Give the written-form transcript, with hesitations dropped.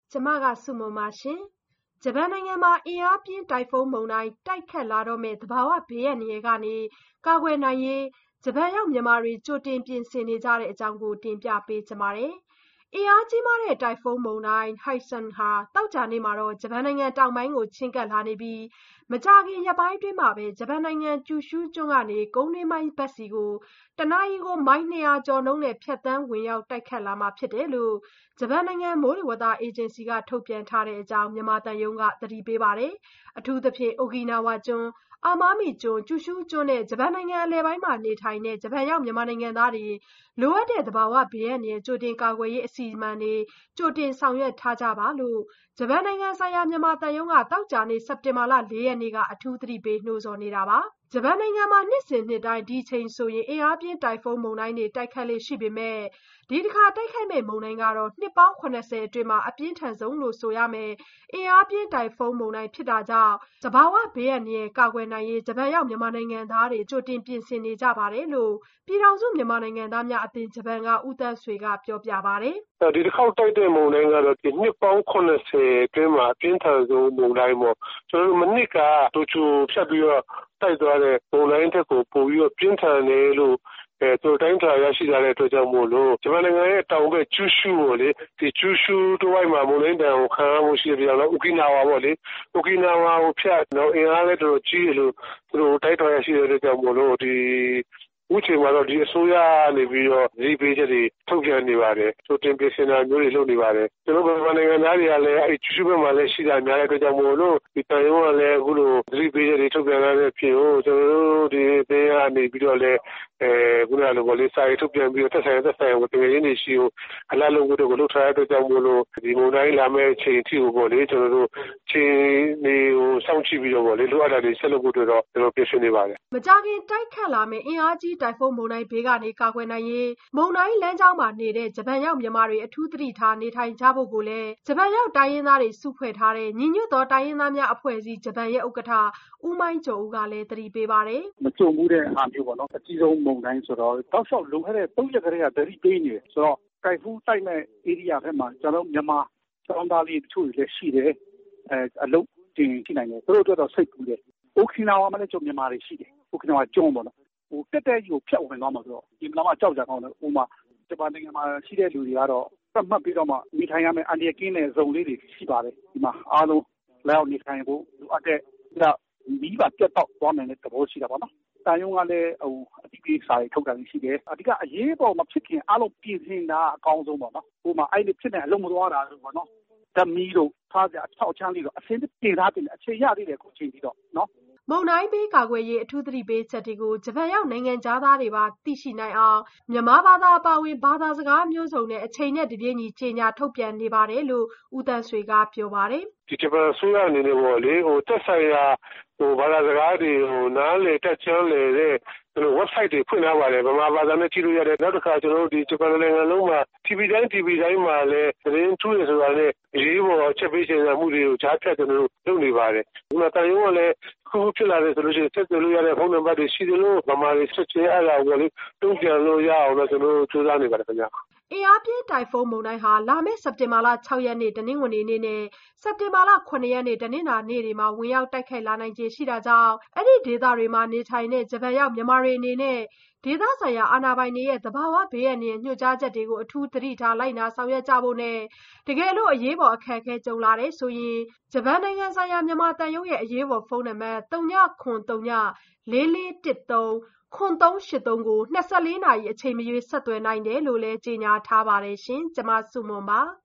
ကျမကဆုမွန်ပါရှင်။ဂျပန်နိုင်ငံမှာအင်အားပြင်းတိုင်ဖုန်းမုန်တိုင်းတိုက်ခတ်လာတော့မယ့်သဘာဝဘေးအန္တရာယ်ကနေကာကွယ်နိုင်ရေးဂျပန်ရောက်မြန်မာတွေကြိုတင်ပြင်ဆင်နေကြတဲ့အကြောင်းကိုတင်ပြပေးချင်ပါတယ်။အင်အားကြီးမားတဲ့တိုင်ဖုန်းမုန်တိုင်း Haisen ဟာသောကြာနေ့မှာဂျပန်နိုင်ငံတောင်ပိုင်းကိုချဉ်းကပ်လာနေပြီးမကြာခင်ရက်ပိုင်းအတွင်းမှာပဲဂျပန်နိုင်ငံကျူရှူးကျွန်းကနေကုန်းတွင်းပိုင်းဘက်စီကိုတနာရီမိုင်200ကျော်နှုန်းနဲ့ဖြတ်သန်းဝင်ရောက်တိုက်ခတ်လာမှာဖြစ်တယ်လို့ဂျပန်နိုင်ငံမိုးလေဝသအေဂျင်စီကထုတ်ပြန်ထားတဲ့အကြောင်းမြန်မာသံရုံးကသတိပေးပါတယ်။အထူးသဖြင့်အိုကီနာဝါကျွန်း၊အာမားမီကျွန်း၊ကျူရှူးကျွန်းနဲ့ဂျပန်နိုင်ငံအလယ်ပိုင်းမှာနေထိုင်တဲ့ဂျပန်ရောက်မြန်မာနိုင်ငံသားတွေလိုအပ်တဲ့သဘာဝဘေးအန္တရာယ်ကြိုတင်ကာကွယ်ရေးအစီအမံတွေကြိုတင်ဆောင်ရွက်ထားကြပါလို့ဂျပန်နိုင်ငံဆိုင်ရာမြန်မာသံရုံးကသောကြာနေ့စက်တင်ဘာလ4ရက်နေ့ကအထူးသတိပေးနှိုးဆော်နေတာပါ။ဂျပန်နိုင်ငံမှာနှစ်စဉ်နှစ်တိုင်းဒီအချိန်ဆိုရင်အင်အားပြင်းတိုင်ဖုန်းမုန်တိုင်းတွေတိုက်ခတ်လေ့ရှိပေမဲ့ဒီတစ်ခါတိုက်ခိုက်မယ့်မုန်တိုင်းကတော့နှစ်ပေါင်း70အတွင်းမှာအပြင်းထန်ဆုံးလို့ဆိုရမယ်အင်အားပြင်းတိုင်ဖုန်းမုန်တိုင်းဖြစ်တာကြောင့်သဘာဝဘေးအန္တရာယ်ကာကွယ်နိုင်ရေးဂျပန်ရောက်မြန်မာနိုင်ငံသားတွေကြိုတင်ပြင်ဆင်နေကြပါတယ်လို့ပြည်ထောင်စုမြန်မာနိုင်ငံသားများအသင်းဂျပန်ကဦးသန်းဆွေကပြောပြပါတယ်။ဒီတစ်ခေါက်တိုက်တဲ့မုန်တိုင်းကတော့ဒီနှစ်ပေါင်း80အတွင်းမှာအပြင်းထန်ဆုံးမုန်တိုင်းပေါ့ကျွန်တော်တို့မနစ်ကတိုချိုဖြတ်ပြီးတော့တိုက်သွားတဲ့မုန်တိုင်းတက်ကိုပို့ပြီးတော့ပြင်းထန်တယ်လို့သူတိုင်းထွာရရှိလာတဲ့အတွက်ကြောင့်မို့လို့ဂျပန်နိုင်ငံရဲ့တောင်ဘက်ကျူရှူကိုလေဒီကျူရှူတစ်ဝိုက်မှာမုန်တိုင်းတန်ကိုခံရမှုရှိတယ်ပြောတော့အိုကီနာဝါပေါ့လေအိုကီနာဝါကိုဖြတ်တော့အင်အားလည်းတော်တော်ကြီးတယ်လို့သူတို့တိုင်းထွာရရှိတဲ့အတွက်ကြောင့်မို့လို့ဒီဥချိန်မှာတော့ဒီအစိုးရနေပြီးတော့ဒီပေးချက်တွေထုတ်ပြန်နေပါတယ်။တင်ပြင်ဆင်တာမျိုးတွေလုပ်နေပါတယ်။ကျွန်တော်တို့ဗမာနိုင်ငံသားတွေကလည်းအဲ့ကျူးဘက်မှာလည်းရှိတာများတဲ့အတွက်ကြောင့်မို့လို့ဒီတန်ရုံးကလည်းအခုလိုဒီပေးချက်တွေထုတ်ပြန်လာတဲ့ဖြစ်ကိုကျွန်တော်တို့ဒီပေးရနေပြီးတော့လည်းခုနကလိုပေါ့လေစာရေးထုတ်ပြန်ပြီးတော့သက်ဆိုင်ကိုတကယ်ရင်းနေရှိကိုအလားလုံးကိုလုပ်ထားတဲ့အတွက်ကြောင့်မို့လို့ဒီမုန်တိုင်းလာမဲ့အချိန်အထိကိုပေါ့လေကျွန်တော်တို့ချိန်နေကိုစောင့်ကြည့်ပြီးတော့ပေါ့လေလိုအပ်တာတွေဆက်လုပ်ဖို့အတွက်တော့ကျွန်တော်ပြင်ဆင်နေပါတယ်။မကြာခင်တိုက်ခတ်လာမယ့်အင်အားကြီးတိုင်ဖုန်းမုန်တိုင်းဘေးကနေကာကွယ်နိုင်ရေးမုန်တိုင်းလမ်းကြောင်းမှာနေတဲ့ဂျပန်ရောက်မြန်မာတွေအထူးသတိထားနေထိုင်ကြဖို့ကိုလည်းဂျပန်ရောက်တိုင်းရင်းသားတွေစုဖွဲ့ထားတဲ့ညီညွတ်သောတိုင်းရင်းသားများအဖွဲ့အစည်းဂျပန်ရဲ့ဥက္ကဋ္ဌဦးမိုင်းကျော်ဦးကလည်းသတိပေးပါတယ်။မကြုံဘူးတဲ့အားမျိုးပေါ့နော်အကြီးဆုံးမုန်တိုင်းဆိုတော့တောက်လျှောက်လုံခဲ့တဲ့3ရက်ကလေးကသတိပေးနေတယ်ဆိုတော့ကိုက်ဖူးတိုက်မဲ့ဧရိယာဘက်မှာကျွန်တော်မြန်မာကျောင်းသားလေးတချို့တွေလည်းရှိတယ်အလုပ်တင်ရှိနိုင်တယ်သူတို့အတွက်တော့စိတ်ပူတယ်အိုကီနာဝါမှာလည်းကျွန်တော်မြန်မာတွေရှိတယ်အိုကီနာဝါကျွန်းပေါ့နော်တက်တက်ကြီးကိုဖြတ်ဝင်သွားမှာဆိုတော့ဒီမှာမှကြောက်ကြကောင်းတယ်ဥမာဂျပန်နိုင်ငံမှာရှိတဲ့လူတွေကတော့သတ်မှတ်ပြီးတော့မှနေထိုင်ရမယ့်အန္တရာယ်ကင်းတဲ့ဇုံလေးတွေရှိပါတယ်ဒီမှာအားလုံးလောက်နေထိုင်ဖို့လိုအပ်တဲ့မီးပါပြတ်တော့သွားနိုင်တဲ့သဘောရှိတာပေါ့နော်တန်ယုံကလည်းအတိအကျစာတွေထုတ်တာရှိတယ်အဓိကအရေးပေါ်မဖြစ်ခင်အားလုံးပြင်ဆင်တာအကောင်းဆုံးပေါ့နော်ဥမာအဲ့ဒီဖြစ်နေအလုံးမသွားတာလို့ပေါ့နော်ဓမီတို့ထားကြအထောက်ချမ်းလေးတော့အစင်းတင်ထားတယ်အခြေရသေးတယ်အခုချိန်ပြီးတော့နော်မုန်တိုင်းဘေးကာကွယ်ရေးအထူးသတိပေးချက်တွေကိုဂျပန်ရောက်နိုင်ငံသားတွေပါသိရှိနိုင်အောင်မြန်မာဘာသာအပါအဝင်ဘာသာစကားမျိုးစုံနဲ့အချိန်နဲ့တပြေးညီကြေညာထုတ်ပြန်နေပါတယ်လို့ဦးသန်းဆွေကပြောပါတယ်ဒီဂျပန်ဆိုရအနေနဲ့ပေါ့လေတက်ဆိုင်ရာဘာသာစကားတွေနားလေတက်ချမ်းလေတဲ့website တွေဖွင့်ထားပါတယ်ဗမာဘာသာနဲ့ကြည့်လို့ရတယ်နောက်တစ်ခါကျွန်တော်တို့ဒီဂျပန်နိုင်ငံလုံးမှာ TV တိုင်းမှာလည်းသတင်းထူးရဆိုတာနဲ့အရေးပေါ်ချက်ပေးချင်တဲ့မှုတွေကိုကြားဖြတ်ကျွန်တော်တို့လုပ်နေပါတယ်ဒီမှာတန်ရုံးကလည်းခုဖြစ်လာတဲ့ဆိုလို့ရှိရင်ဆက်သွယ်လို့ရတဲ့ဖုန်းနံပါတ်တွေရှိတယ်လို့ဗမာတွေဆက်ချင်အဲ့ဒါကိုလေတုံ့ပြန်လို့ရအောင်လို့ကျွန်တော်တို့စူးစမ်းနေပါတယ်ခင်ဗျာအင်အားပြင်းတိုင်ဖုန်းမုန်တိုင်းဟာလာမယ့်စက်တင်ဘာလ6ရက်နေ့တနင်္ဂနွေနေ့နဲ့စက်တင်ဘာလ9ရက်နေ့တနင်္လာနေ့တွေမှာဝင်ရောက်တိုက်ခိုက်လာနိုင်ခြေရှိတာကြောင့်အဲ့ဒီဒေသတွေမှာနေထိုင်တဲ့ဂျပန်ရောက်မြန်မာတွေအနေနဲ့ဒေသဆိုင်ရာအာဏာပိုင်တွေရဲ့သဘာဝဘေးအန္တရာယ်ညွှန်ကြားချက်တွေကိုအထူးသတိထားလိုက်နာဆောင်ရွက်ကြဖို့နဲ့တကယ်လို့အရေးပေါ်အခက်အခဲကြုံလာတယ်ဆိုရင်ဂျပန်နိုင်ငံဆိုင်ရာမြန်မာတန်ရုံးရဲ့အရေးပေါ်ဖုန်းနံပါတ်3903 4413 0383ကို24နာရီအချိန်မရွေးဆက်သွယ်နိုင်တယ်လို့လည်းကြေညာထားပါတယ်ရှင်။ကျွန်မစုမွန်ပါ